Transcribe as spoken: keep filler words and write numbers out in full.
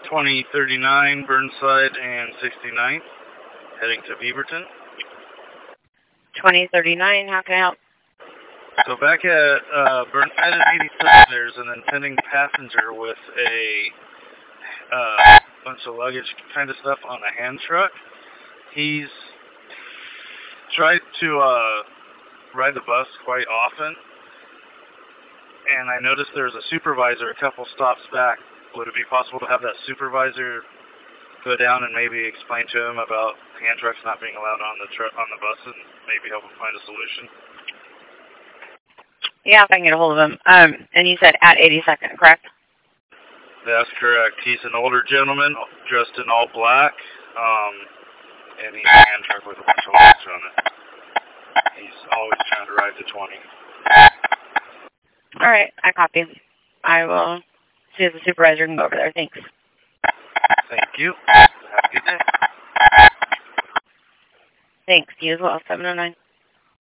twenty thirty-nine Burnside and sixty-ninth, heading to Beaverton. twenty thirty-nine, how can I help? So back at uh, Burnside and eighty-seven, there's an intending passenger with a uh, bunch of luggage kind of stuff on a hand truck. He's tried to uh, ride the bus quite often, and I noticed there's a supervisor a couple stops back. Would it be possible to have that supervisor go down and maybe explain to him about hand trucks not being allowed on the tr on the bus and maybe help him find a solution? Yeah, if I can get a hold of him. Um, and you said at eighty-second, correct? That's correct. He's an older gentleman dressed in all black, um, and he's a hand truck with a bunch of luggage on it. He's always trying to ride the twenty. All right, I copy. I will see if the supervisor can go over there. Thanks. Thank you. Have a good day. Thanks. You as well. seven oh nine.